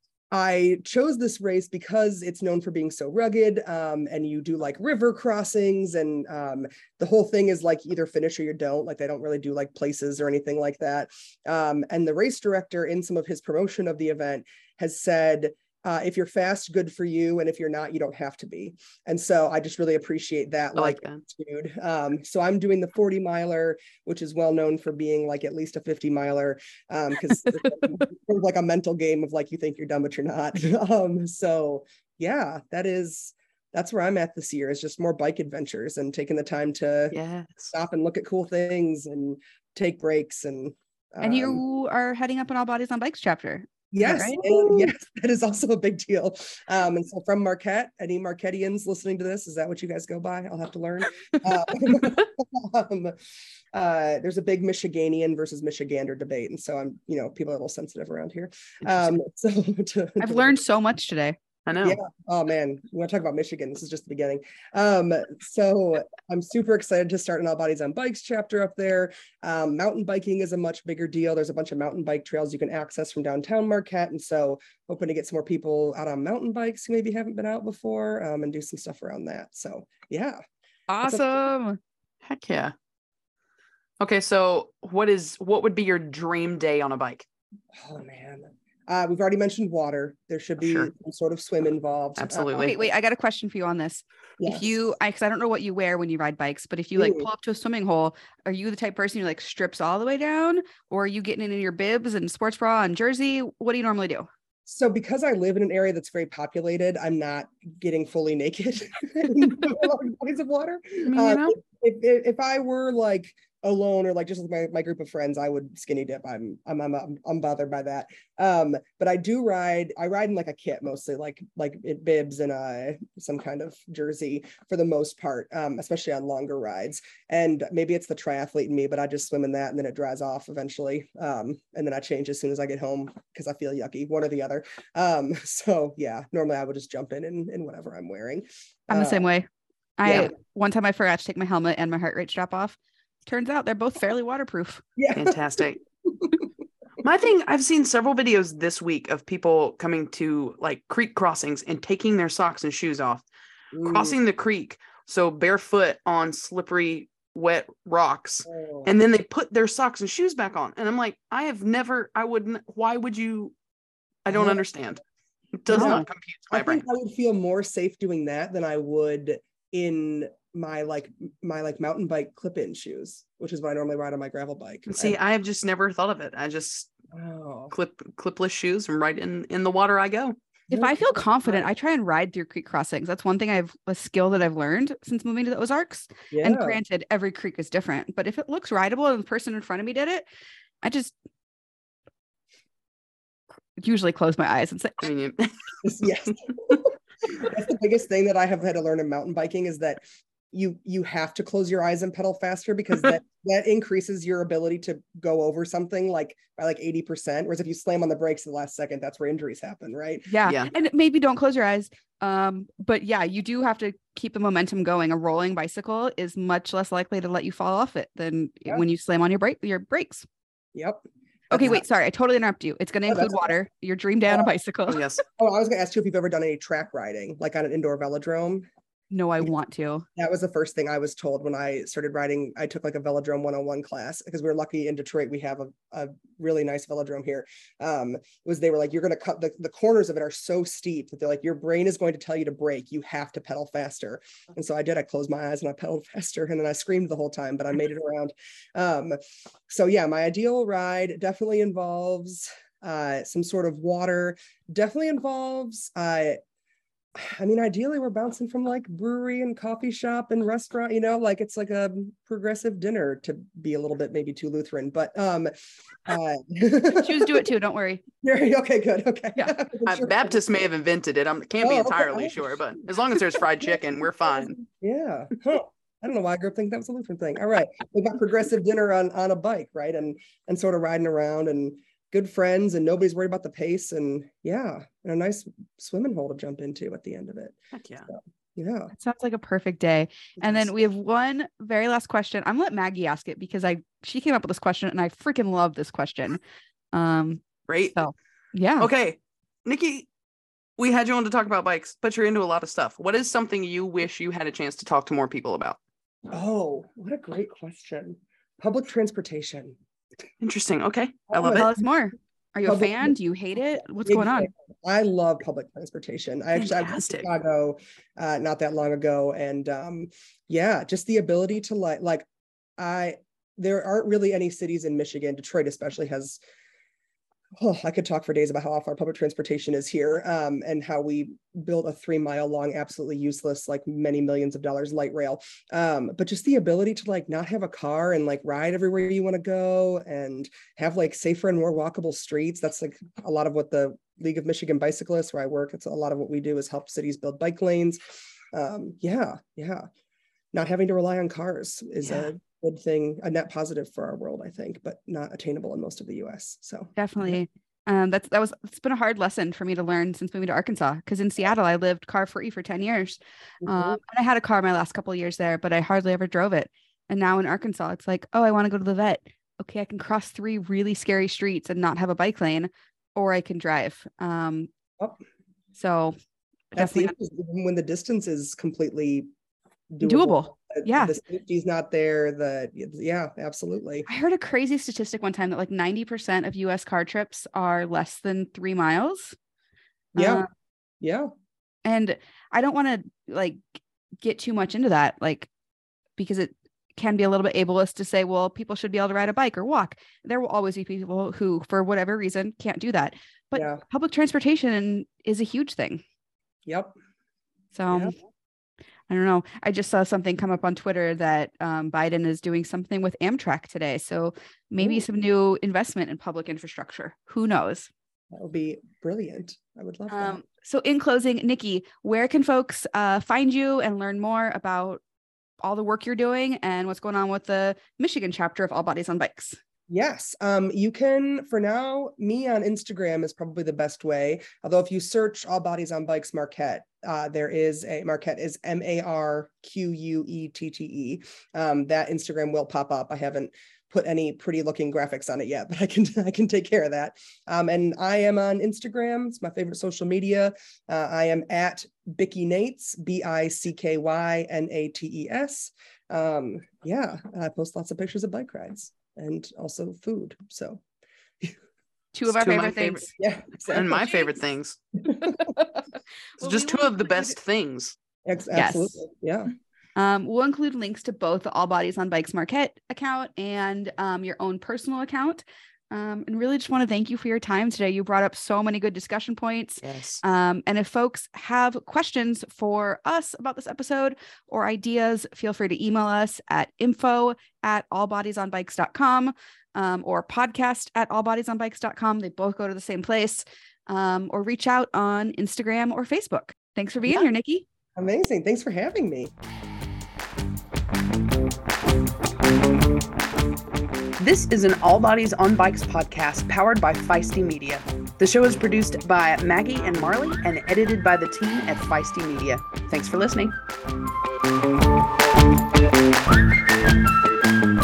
I chose this race because it's known for being so rugged, um, and you do like river crossings, and um, the whole thing is like either finish or you don't, like they don't really do like places or anything like that. Um, and the race director in some of his promotion of the event has said, uh, if you're fast, good for you. And if you're not, you don't have to be. And so I just really appreciate that. I like, like attitude. Um, so I'm doing the forty miler, which is well known for being like at least a fifty miler, um, because it's like a mental game of like, you think you're dumb, but you're not. um, so yeah, that is, that's where I'm at this year, is just more bike adventures and taking the time to yes. stop and look at cool things and take breaks. And, um, and you are heading up an All Bodies on Bikes chapter. Yes, right? and yes, that is also a big deal. Um, and so from Marquette, any Marquettians listening to this, is that what you guys go by? I'll have to learn. Uh, um, uh, there's a big Michiganian versus Michigander debate, and so I'm, you know, people are a little sensitive around here. Um, so to, I've to, learned so much today. I know. Yeah. Oh man, we want to talk about Michigan. This is just the beginning. Um, so I'm super excited to start an All Bodies on Bikes chapter up there. Um, mountain biking is a much bigger deal. There's a bunch of mountain bike trails you can access from downtown Marquette. And so hoping to get some more people out on mountain bikes who maybe haven't been out before, um, and do some stuff around that. So yeah. Awesome. Heck yeah. Okay. So what is, what would be your dream day on a bike? Oh man. Uh, we've already mentioned water. There should be Sure. some sort of swim involved. Absolutely. Wait, wait, I got a question for you on this. Yes. If you, I, cause I don't know what you wear when you ride bikes, but if you like Ooh. pull up to a swimming hole, are you the type of person who like strips all the way down, or are you getting in your bibs and sports bra and jersey? What do you normally do? So because I live in an area that's very populated, I'm not getting fully naked in large bodies of water. I mean, Uh, you know, if, if, if I were like alone or like just with my, my group of friends, I would skinny dip. I'm I'm I'm I'm, I'm bothered by that. Um, but I do ride. I ride in like a kit mostly, like like it bibs and uh some kind of jersey for the most part, um, especially on longer rides. And maybe it's the triathlete in me, but I just swim in that and then it dries off eventually. Um, and then I change as soon as I get home because I feel yucky, one or the other. Um, so yeah, normally I would just jump in in, in whatever I'm wearing. I'm the Uh, same way. I, yeah. one time I forgot to take my helmet and my heart rate strap off. Turns out they're both fairly waterproof. Yeah. fantastic. My thing, I've seen several videos this week of people coming to like creek crossings and taking their socks and shoes off, Mm. crossing the creek, so barefoot on slippery, wet rocks, Oh. and then they put their socks and shoes back on. And I'm like, I have never, I wouldn't, why would you? I don't Uh, understand. It does No. not compute to my I brain. think I would feel more safe doing that than I would in my like my like mountain bike clip-in shoes, which is what I normally ride on my gravel bike. See, I have just never thought of it. I just Oh. clip clipless shoes and right in in the water I go. If I feel confident, I try and ride through creek crossings. That's one thing I've a skill that I've learned since moving to the Ozarks. Yeah. And granted, every creek is different, but if it looks rideable and the person in front of me did it, I just usually close my eyes and say, I mean, Yes. That's the biggest thing that I have had to learn in mountain biking is that you you have to close your eyes and pedal faster because that that increases your ability to go over something like by like eighty percent. Whereas if you slam on the brakes at the last second, that's where injuries happen, right? yeah. Yeah. And maybe don't close your eyes. Um, but yeah, you do have to keep the momentum going. A rolling bicycle is much less likely to let you fall off it than Yeah. when you slam on your brake your brakes. Yep. Okay, That's- wait, sorry, I totally interrupt you. It's going to Oh, include that's okay. water. Your dream day on a Oh. bicycle. oh, yes. Oh, I was gonna ask you if you've ever done any track riding, like on an indoor velodrome. No, I want to. That was the first thing I was told when I started riding. I took like a velodrome one oh one class because we're lucky in Detroit. We have a, a really nice velodrome here. Um, was they were like, you're going to cut the, the corners of it are so steep that they're like, your brain is going to tell you to brake. You have to pedal faster. And so I did. I closed my eyes and I pedaled faster and then I screamed the whole time, but I made it around. Um, so yeah, my ideal ride definitely involves uh, some sort of water, definitely involves uh, I mean, ideally, we're bouncing from like brewery and coffee shop and restaurant, you know, like it's like a progressive dinner to be a little bit maybe too Lutheran, but um, uh, Choose do it too. Don't worry. okay, good. Okay. Yeah. Uh, Sure. Baptists may have invented it. I can't be Oh, okay. entirely sure, but as long as there's fried chicken, we're fine. Yeah. Huh. I don't know why I grew up thinking that was a Lutheran thing. All right. We got progressive dinner on, on a bike, right? And and sort of riding around and good friends and nobody's worried about the pace and yeah, and a nice swimming hole to jump into at the end of it. Heck yeah. So, yeah. That sounds like a perfect day. And then we have one very last question. I'm gonna let Maggie ask it because I she came up with this question and I freaking love this question. Um, Great. so yeah. Okay. Nikki, we had you on to talk about bikes, but you're into a lot of stuff. What is something you wish you had a chance to talk to more people about? Oh, what a great question. Public transportation. Interesting. Okay. I Oh, love Tell it. us more. Are you a Public- fan? Do you hate it? What's Big going on? fan. I love public transportation. I actually I was in Fantastic. Chicago uh, not that long ago, and um, yeah, just the ability to like like I there aren't really any cities in Michigan. Detroit especially has. Oh, I could talk for days about how awful our public transportation is here, um, and how we built a three mile long, absolutely useless, like many millions of dollars light rail. Um, but just the ability to like not have a car and like ride everywhere you want to go and have like safer and more walkable streets. That's like a lot of what the League of Michigan Bicyclists, where I work, it's a lot of what we do is help cities build bike lanes. Um, yeah, yeah. Not having to rely on cars is Yeah. a good thing, a net positive for our world, I think, but not attainable in most of the U S. So Definitely. Um, that's that was it's been a hard lesson for me to learn since moving to Arkansas. Because in Seattle, I lived car free for ten years. Mhm. Um, and I had a car my last couple of years there, but I hardly ever drove it. And now in Arkansas, it's like, oh, I want to go to the vet. Okay, I can cross three really scary streets and not have a bike lane, or I can drive. Um, Yep. so That's the definitely issue, even when the distance is completely doable. doable. The- Yeah. The safety's not there. The yeah, absolutely. I heard a crazy statistic one time that like ninety percent of U S car trips are less than three miles. Yeah. Uh, Yeah. and I don't want to like get too much into that, like, because it can be a little bit ableist to say, well, people should be able to ride a bike or walk. There will always be people who, for whatever reason, can't do that. But Yeah. public transportation is a huge thing. Yep. So Yeah. I don't know. I just saw something come up on Twitter that um, Biden is doing something with Amtrak today. So maybe Ooh. some new investment in public infrastructure. Who knows? That would be brilliant. I would love that. Um, so in closing, Nikki, where can folks uh, find you and learn more about all the work you're doing and what's going on with the Michigan chapter of All Bodies on Bikes? Yes. Um, you can, for now, me on Instagram is probably the best way. Although if you search All Bodies on Bikes Marquette, uh, there is a Marquette is M A R Q U E T T E. Um, that Instagram will pop up. I haven't put any pretty looking graphics on it yet, but I can I can take care of that. Um, and I am on Instagram. It's my favorite social media. Uh, I am at Bicky Nates, B I C K Y N A T E S. Um, yeah, I post lots of pictures of bike rides and also food. So two of our two of favorite my things. favorite- yeah, exactly. And my favorite things. It's Well, just we two will of the include- best things. Ex- Yes. absolutely. Yeah. Um, we'll include links to both the All Bodies on Bikes Marquette account and um, your own personal account. Um, and really just want to thank you for your time today. You brought up so many good discussion points. Yes. Um, and if folks have questions for us about this episode or ideas, feel free to email us at info at allbodiesonbikes dot com um, or podcast at allbodiesonbikes dot com. They both go to the same place. Um, or reach out on Instagram or Facebook. Thanks for being Yeah. here, Nikki. Amazing. Thanks for having me. This is an All Bodies on Bikes podcast powered by Feisty Media. The show is produced by Maggie and Marley and edited by the team at Feisty Media. Thanks for listening.